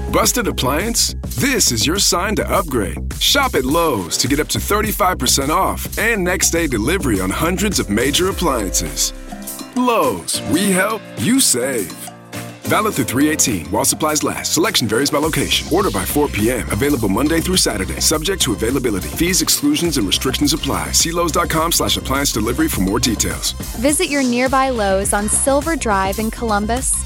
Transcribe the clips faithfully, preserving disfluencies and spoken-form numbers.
Busted appliance? This is your sign to upgrade. Shop at Lowe's to get up to thirty-five percent off and next day delivery on hundreds of major appliances. Lowe's, we help, you save. Valid through three eighteen while supplies last. Selection varies by location. Order by four p.m. Available Monday through Saturday. Subject to availability. Fees, exclusions, and restrictions apply. See Lowe's.com slash appliance delivery for more details. Visit your nearby Lowe's on Silver Drive in Columbus.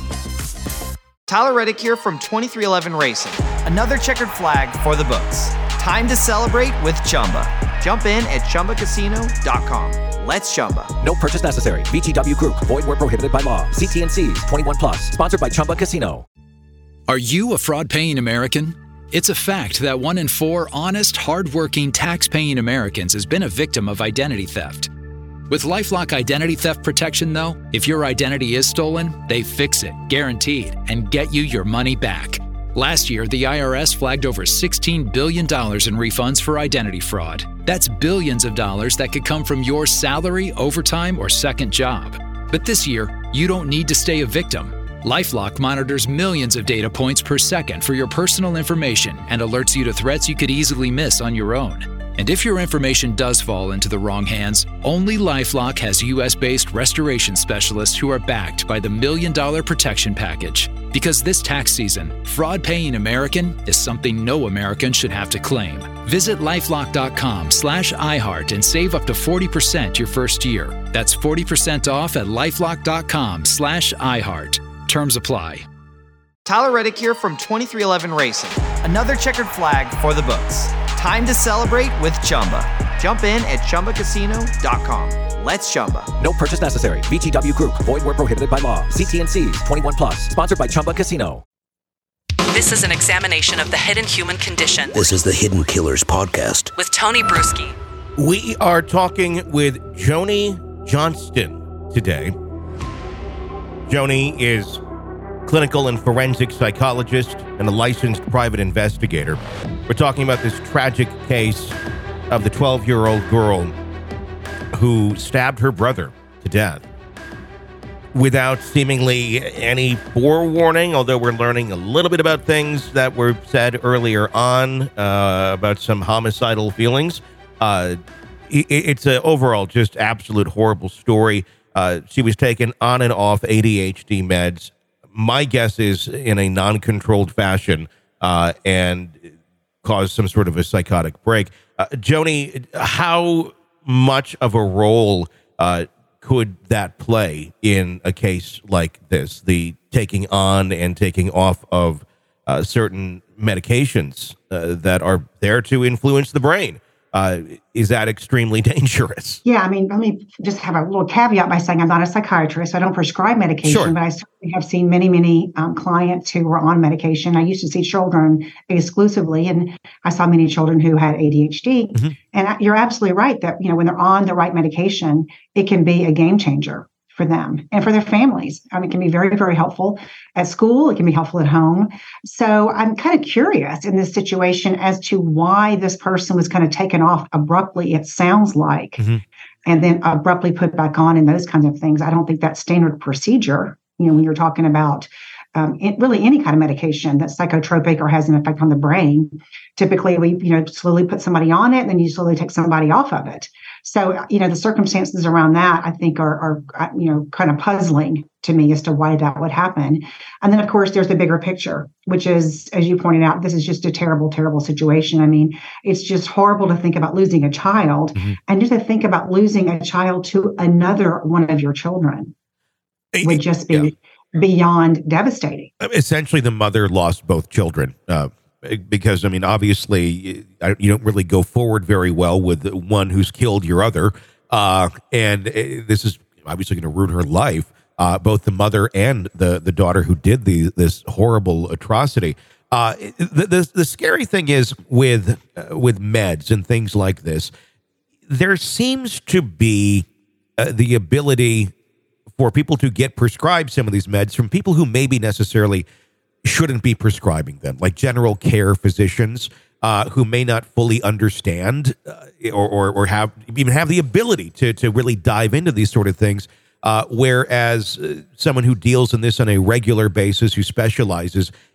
Tyler Reddick here from twenty-three eleven Racing. Another checkered flag for the books. Time to celebrate with Chumba. Jump in at Chumba Casino dot com. Let's Chumba. No purchase necessary. V G W Group. Void where prohibited by law. See T and C's. twenty-one plus. Sponsored by Chumba Casino. Are you a fraud-paying American? It's a fact that one in four honest, hard-working, tax-paying Americans has been a victim of identity theft. With LifeLock Identity Theft Protection, though, if your identity is stolen, they fix it, guaranteed, and get you your money back. Last year, the I R S flagged over sixteen billion dollars in refunds for identity fraud. That's billions of dollars that could come from your salary, overtime, or second job. But this year, you don't need to stay a victim. LifeLock monitors millions of data points per second for your personal information and alerts you to threats you could easily miss on your own. And if your information does fall into the wrong hands, only LifeLock has U S-based restoration specialists who are backed by the Million Dollar Protection Package. Because this tax season, fraud-paying American is something no American should have to claim. Visit LifeLock.com slash iHeart and save up to forty percent your first year. That's forty percent off at LifeLock.com slash iHeart. Terms apply. Tyler Reddick here from twenty-three eleven Racing. Another checkered flag for the books. Time to celebrate with Chumba. Jump in at Chumba Casino dot com. Let's Chumba. No purchase necessary. V G W Group. Void where prohibited by law. See T and C's. twenty-one plus. Sponsored by Chumba Casino. This is an examination of the hidden human condition. This is the Hidden Killers podcast With Tony Bruschi. We are talking with Joni Johnston today. Joni is clinical and forensic psychologist and a licensed private investigator. We're talking about this tragic case of the twelve-year-old girl who stabbed her brother to death without seemingly any forewarning, although we're learning a little bit about things that were said earlier on uh, about some homicidal feelings. Uh, it, it's an overall just absolute horrible story. Uh, she was taken on and off A D H D meds. My guess is in a non-controlled fashion uh, and caused some sort of a psychotic break. Uh, Joni, how much of a role uh, could that play in a case like this? The taking on and taking off of uh, certain medications uh, that are there to influence the brain. Uh, is that extremely dangerous? Yeah, I mean, let me just have a little caveat by saying I'm not a psychiatrist. I don't prescribe medication, Sure. but I certainly have seen many, many um, clients who were on medication. I used to see children exclusively, and I saw many children who had A D H D. Mm-hmm. And I, you're absolutely right that, you know, when they're on the right medication, it can be a game changer for them and for their families. I mean, it can be very, very helpful at school. It can be helpful at home. So I'm kind of curious in this situation as to why this person was kind of taken off abruptly, it sounds like, mm-hmm. and then abruptly put back on and those kinds of things. I don't think that's standard procedure, you know, when you're talking about um, it, really any kind of medication that's psychotropic or has an effect on the brain. Typically, we, you know, slowly put somebody on it and then you slowly take somebody off of it. So, you know, the circumstances around that, I think, are, are, you know, kind of puzzling to me as to why that would happen. And then, of course, there's the bigger picture, which is, as you pointed out, this is just a terrible, terrible situation. I mean, it's just horrible to think about losing a child mm-hmm. and just to think about losing a child to another one of your children would just be yeah. beyond devastating. Essentially, the mother lost both children. Uh Because, I mean, obviously, you don't really go forward very well with the one who's killed your other. Uh, and this is obviously going to ruin her life, uh, both the mother and the, the daughter who did the, this horrible atrocity. Uh, the, the, the scary thing is with, uh, with meds and things like this, there seems to be uh, the ability for people to get prescribed some of these meds from people who maybe necessarily shouldn't be prescribing them, like general care physicians uh, who may not fully understand uh, or, or or have even have the ability to to really dive into these sort of things. Uh, whereas uh, someone who deals in this on a regular basis, who specializes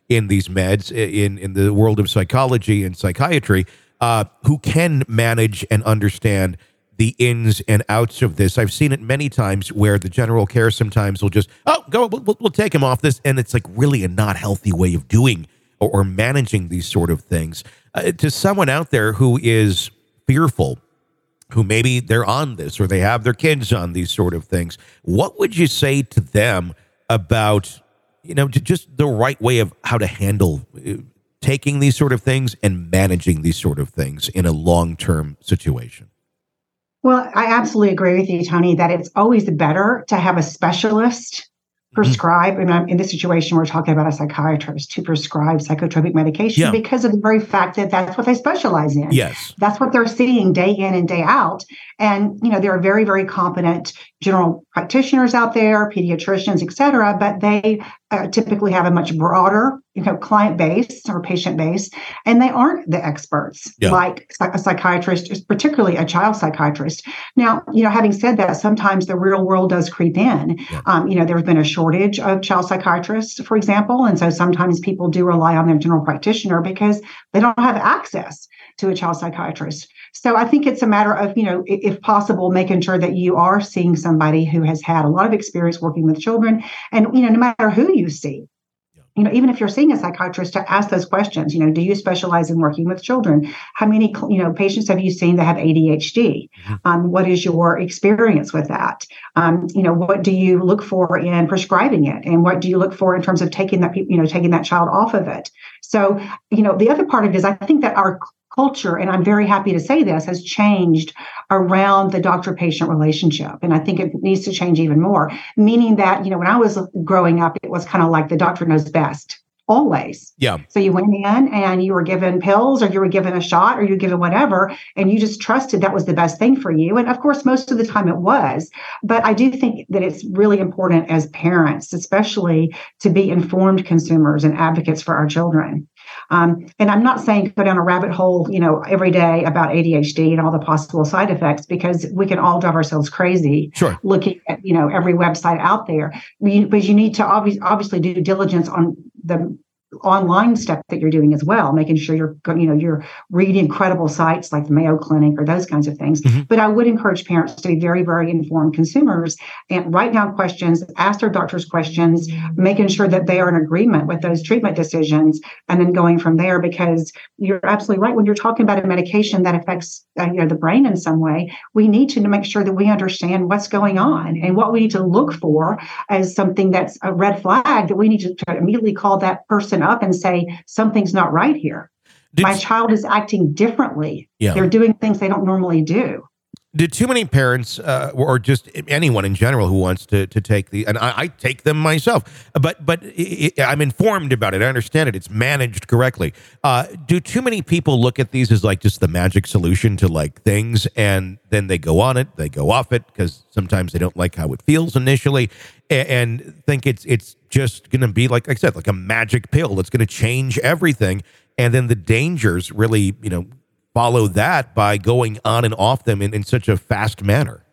in these meds in, in the world of psychology and psychiatry uh, who can manage and understand the ins and outs of this. I've seen it many times where the general care sometimes will just, oh, go, we'll, we'll take him off this. And it's like really a not healthy way of doing or, or managing these sort of things. Uh, to someone out there who is fearful, who maybe they're on this or they have their kids on these sort of things, what would you say to them about, you know, just the right way of how to handle uh, taking these sort of things and managing these sort of things in a long-term situation? Well, I absolutely agree with you, Tony, that it's always better to have a specialist prescribe, and I'm in this situation, we're talking about a psychiatrist to prescribe psychotropic medication yeah. because of the very fact that that's what they specialize in. Yes. That's what they're seeing day in and day out. And, you know, there are very, very competent general practitioners out there, pediatricians, et cetera, but they uh, typically have a much broader, you know, client base or patient base, and they aren't the experts yeah. like a psychiatrist, particularly a child psychiatrist. Now, you know, having said that, sometimes the real world does creep in. Yeah. Um, you know, there's been a shortage of child psychiatrists, for example, and so sometimes people do rely on their general practitioner because they don't have access to a child psychiatrist. So I think it's a matter of, you know, if possible, making sure that you are seeing somebody who has had a lot of experience working with children. And, you know, no matter who you see, you know, even if you're seeing a psychiatrist, to ask those questions. You know, do you specialize in working with children? How many, you know, patients have you seen that have A D H D? Mm-hmm. Um, what is your experience with that? Um, you know, what do you look for in prescribing it, and what do you look for in terms of taking that, you know, taking that child off of it? So, you know, the other part of it is I think that our culture, and I'm very happy to say this, has changed around the doctor-patient relationship. And I think it needs to change even more, meaning that, you know, when I was growing up, it was kind of like the doctor knows best, always. Yeah. So you went in and you were given pills, or you were given a shot, or you were given whatever, and you just trusted that was the best thing for you. And of course, most of the time it was. But I do think that it's really important as parents, especially, to be informed consumers and advocates for our children. Um, and I'm not saying go down a rabbit hole, you know, every day about A D H D and all the possible side effects, because we can all drive ourselves crazy sure. looking at, you know, every website out there. But you need to obviously, obviously do diligence on the online stuff that you're doing as well, making sure you're, you know, you're reading credible sites like the Mayo Clinic or those kinds of things. Mm-hmm. But I would encourage parents to be very, very informed consumers and write down questions, ask their doctors questions, making sure that they are in agreement with those treatment decisions, and then going from there, because you're absolutely right. When you're talking about a medication that affects uh, you know, the brain in some way, we need to make sure that we understand what's going on and what we need to look for as something that's a red flag, that we need to, to immediately call that person up and say, something's not right here. Did, My child is acting differently. Yeah. They're doing things they don't normally do. Do too many parents, uh, or just anyone in general who wants to to take the, and I, I take them myself, but but it, I'm informed about it. I understand it. It's managed correctly. Uh, do too many people look at these as like just the magic solution to like things, and then they go on it, they go off it because sometimes they don't like how it feels initially, and, and think it's it's just going to be like I said, like a magic pill that's going to change everything, and then the dangers really, you know, follow that by going on and off them in, in such a fast manner?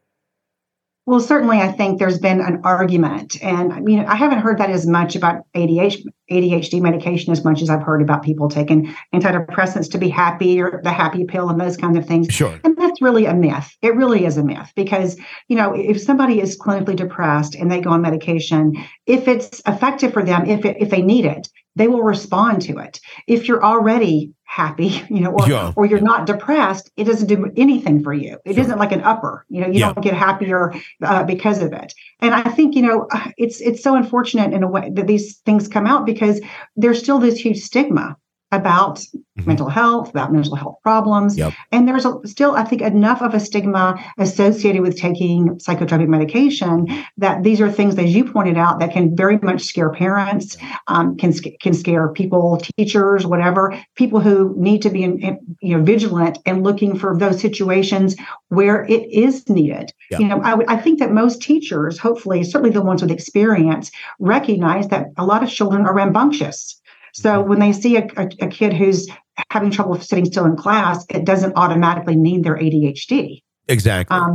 Well, certainly, I think there's been an argument, and I mean, I haven't heard that as much about A D H D, A D H D medication as much as I've heard about people taking antidepressants to be happy, or the happy pill, and those kinds of things. Sure. And that's really a myth. It really is a myth, because, you know, if somebody is clinically depressed and they go on medication, if it's effective for them, if it, if they need it, they will respond to it. If you're already happy, you know, or, yeah. or you're not depressed, it doesn't do anything for you. It sure. isn't like an upper, you know, you yeah. don't get happier uh, because of it. And I think, you know, it's it's so unfortunate in a way that these things come out, because there's still this huge stigma about mm-hmm. mental health, about mental health problems. Yep. And there's a, still, I think, enough of a stigma associated with taking psychotropic medication that these are things, as you pointed out, that can very much scare parents, um, can can scare people, teachers, whatever, people who need to be in, in, you know, vigilant and looking for those situations where it is needed. Yep. You know, I, I think that most teachers, hopefully, certainly the ones with experience, recognize that a lot of children are rambunctious. So when they see a, a, a kid who's having trouble sitting still in class, it doesn't automatically mean they're A D H D. Exactly. Um,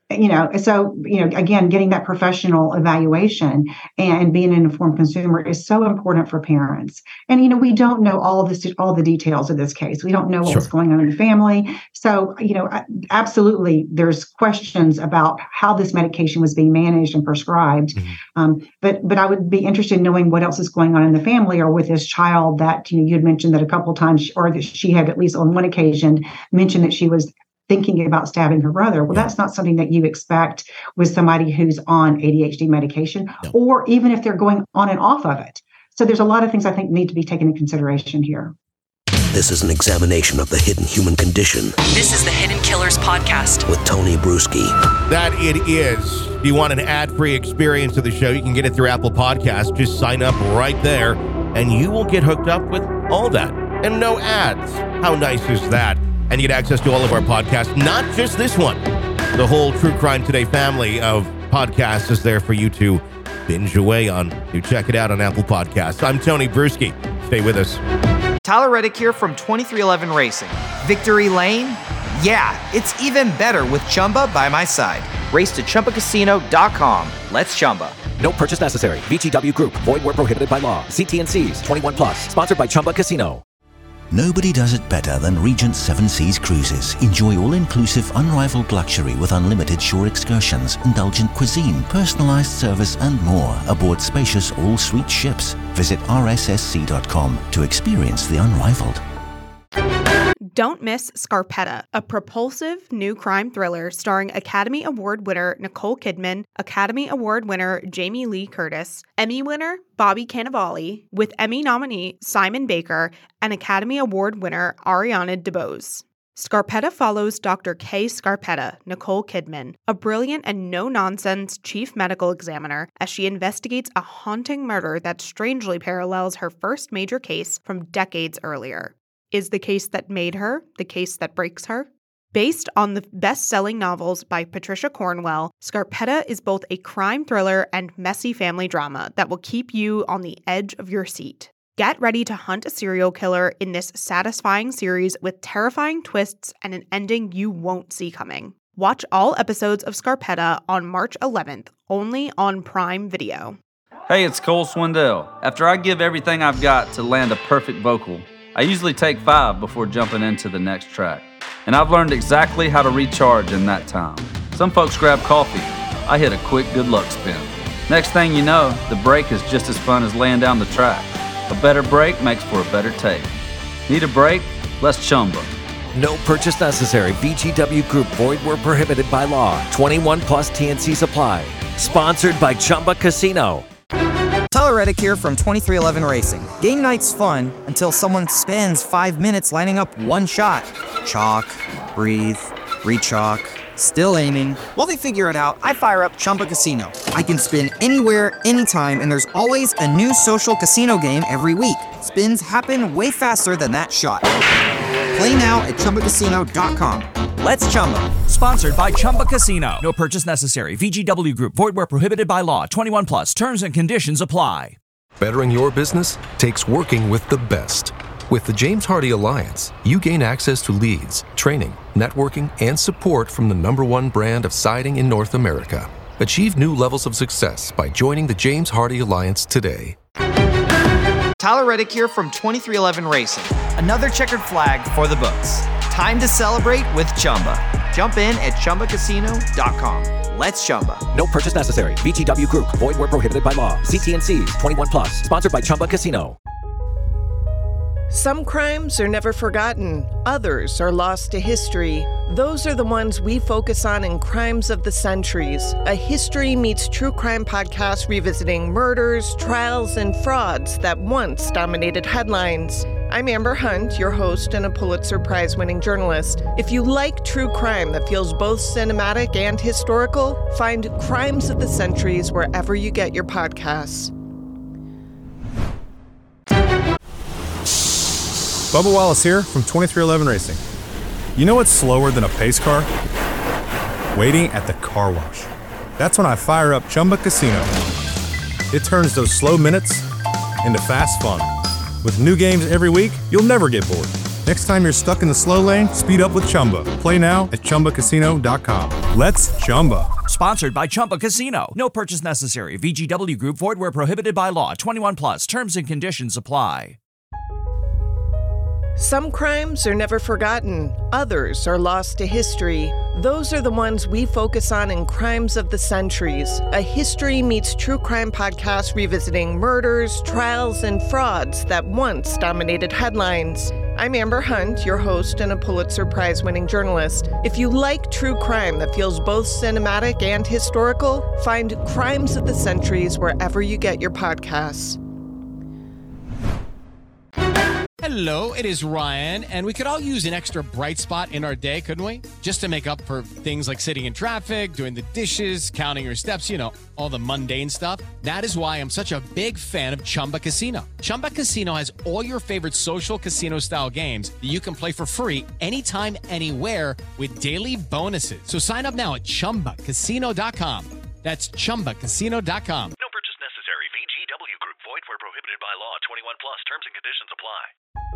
you know, so, you know, again, getting that professional evaluation and being an informed consumer is so important for parents. And, you know, we don't know all of this, all the details of this case. We don't know what Sure. was going on in the family. So, you know, absolutely, there's questions about how this medication was being managed and prescribed. Mm-hmm. Um, but, but I would be interested in knowing what else is going on in the family or with this child that, you know, you had mentioned that a couple of times, or that she had at least on one occasion mentioned that she was thinking about stabbing her brother. Well, yeah. that's not something that you expect with somebody who's on A D H D medication, no. or even if they're going on and off of it. So there's a lot of things I think need to be taken into consideration here. This is an examination of the hidden human condition. This is the Hidden Killers Podcast with Tony Brueski. That it is. If you want an ad-free experience of the show, you can get it through Apple Podcasts. Just sign up right there, and you will get hooked up with all that. And no ads. How nice is that? And you get access to all of our podcasts, not just this one. The whole True Crime Today family of podcasts is there for you to binge away on. You check it out on Apple Podcasts. I'm Tony Brueski. Stay with us. Tyler Reddick here from twenty-three eleven Racing. Victory Lane? Yeah, it's even better with Chumba by my side. Race to Chumba Casino dot com. Let's Chumba. No purchase necessary. V G W Group. Void where prohibited by law. See T N Cs. twenty-one plus. Sponsored by Chumba Casino. Nobody does it better than Regent Seven Seas Cruises. Enjoy all-inclusive, unrivaled luxury with unlimited shore excursions, indulgent cuisine, personalized service, and more aboard spacious all-suite ships. Visit R S S C dot com to experience the unrivaled. Don't miss Scarpetta, a propulsive new crime thriller starring Academy Award winner Nicole Kidman, Academy Award winner Jamie Lee Curtis, Emmy winner Bobby Cannavale, with Emmy nominee Simon Baker, and Academy Award winner Ariana DeBose. Scarpetta follows Doctor Kay Scarpetta, Nicole Kidman, a brilliant and no-nonsense chief medical examiner, as she investigates a haunting murder that strangely parallels her first major case from decades earlier. Is the case that made her the case that breaks her? Based on the best-selling novels by Patricia Cornwell, Scarpetta is both a crime thriller and messy family drama that will keep you on the edge of your seat. Get ready to hunt a serial killer in this satisfying series with terrifying twists and an ending you won't see coming. Watch all episodes of Scarpetta on March eleventh, only on Prime Video. Hey, it's Cole Swindell. After I give everything I've got to land a perfect vocal, I usually take five before jumping into the next track. And I've learned exactly how to recharge in that time. Some folks grab coffee. I hit a quick good luck spin. Next thing you know, the break is just as fun as laying down the track. A better break makes for a better take. Need a break? Let's Chumba. No purchase necessary. V G W Group. Void where prohibited by law. twenty-one plus T N Cs apply. Sponsored by Chumba Casino. Tyler Reddick here from twenty-three eleven Racing. Game night's fun until someone spends five minutes lining up one shot. Chalk, breathe, re-chalk, still aiming. While they figure it out, I fire up Chumba Casino. I can spin anywhere, anytime, and there's always a new social casino game every week. Spins happen way faster than that shot. Play now at Chumba Casino dot com. Let's Chumba. Sponsored by Chumba Casino. No purchase necessary. V G W Group. Void where prohibited by law. twenty-one plus. Terms and conditions apply. Bettering your business takes working with the best. With the James Hardie Alliance, you gain access to leads, training, networking, and support from the number one brand of siding in North America. Achieve new levels of success by joining the James Hardie Alliance today. Tyler Reddick here from twenty-three eleven Racing. Another checkered flag for the books. Time to celebrate with Chumba. Jump in at Chumba Casino dot com. Let's Chumba. No purchase necessary. V G W Group. Void where prohibited by law. See T N Cs. twenty-one plus. Sponsored by Chumba Casino. Some crimes are never forgotten. Others are lost to history. Those are the ones we focus on in Crimes of the Centuries, a history meets true crime podcast revisiting murders, trials, and frauds that once dominated headlines. I'm Amber Hunt, your host and a Pulitzer Prize-winning journalist. If you like true crime that feels both cinematic and historical, find Crimes of the Centuries wherever you get your podcasts. Bubba Wallace here from twenty-three eleven Racing. You know what's slower than a pace car? Waiting at the car wash. That's when I fire up Chumba Casino. It turns those slow minutes into fast fun. With new games every week, you'll never get bored. Next time you're stuck in the slow lane, speed up with Chumba. Play now at Chumba Casino dot com. Let's Chumba. Sponsored by Chumba Casino. No purchase necessary. V G W Group. Void where prohibited by law. twenty-one plus. Terms and conditions apply. Some crimes are never forgotten. Others are lost to history. Those are the ones we focus on in Crimes of the Centuries, a history meets true crime podcast revisiting murders, trials, and frauds that once dominated headlines. I'm Amber Hunt, your host and a Pulitzer Prize-winning journalist. If you like true crime that feels both cinematic and historical, find Crimes of the Centuries wherever you get your podcasts. Hello, it is Ryan, and we could all use an extra bright spot in our day, couldn't we? Just to make up for things like sitting in traffic, doing the dishes, counting your steps, you know, all the mundane stuff. That is why I'm such a big fan of Chumba Casino. Chumba Casino has all your favorite social casino-style games that you can play for free anytime, anywhere with daily bonuses. So sign up now at Chumba Casino dot com. That's Chumba Casino dot com. No purchase necessary. V G W Group. Void where prohibited by law. twenty-one plus. Terms and conditions apply.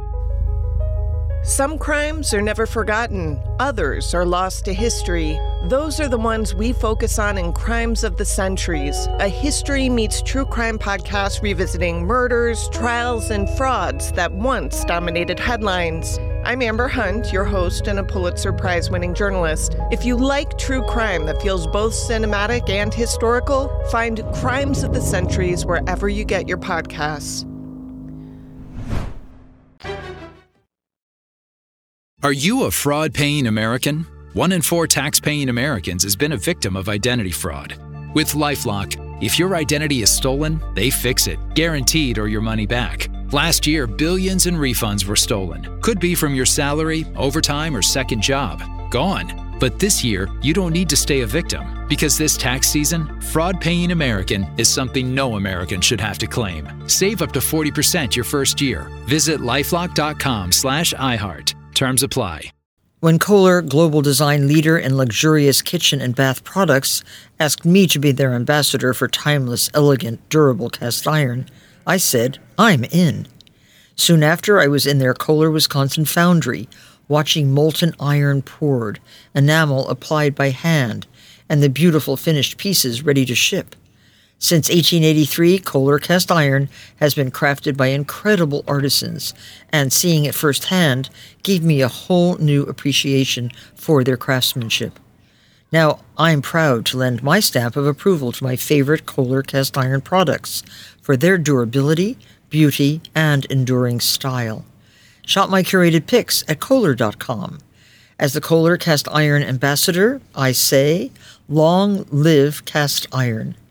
Some crimes are never forgotten. Others are lost to history. Those are the ones we focus on in Crimes of the Centuries, a history meets true crime podcast revisiting murders, trials, and frauds that once dominated headlines. I'm Amber Hunt, your host and a Pulitzer Prize-winning journalist. If you like true crime that feels both cinematic and historical, find Crimes of the Centuries wherever you get your podcasts. Are you a fraud-paying American? One in four tax-paying Americans has been a victim of identity fraud. With LifeLock, if your identity is stolen, they fix it, guaranteed or your money back. Last year, billions in refunds were stolen. Could be from your salary, overtime, or second job. Gone. But this year, you don't need to stay a victim, because this tax season, fraud-paying American is something no American should have to claim. Save up to forty percent your first year. Visit lifelock.com slash iHeart. Terms apply. When Kohler, global design leader in luxurious kitchen and bath products, asked me to be their ambassador for timeless, elegant, durable cast iron, I said, I'm in. Soon after, I was in their Kohler, Wisconsin foundry, watching molten iron poured, enamel applied by hand, and the beautiful finished pieces ready to ship. Since eighteen eighty-three, Kohler cast iron has been crafted by incredible artisans, and seeing it firsthand gave me a whole new appreciation for their craftsmanship. Now, I'm proud to lend my stamp of approval to my favorite Kohler cast iron products for their durability, beauty, and enduring style. Shop my curated picks at Kohler dot com. As the Kohler cast iron ambassador, I say, long live cast iron.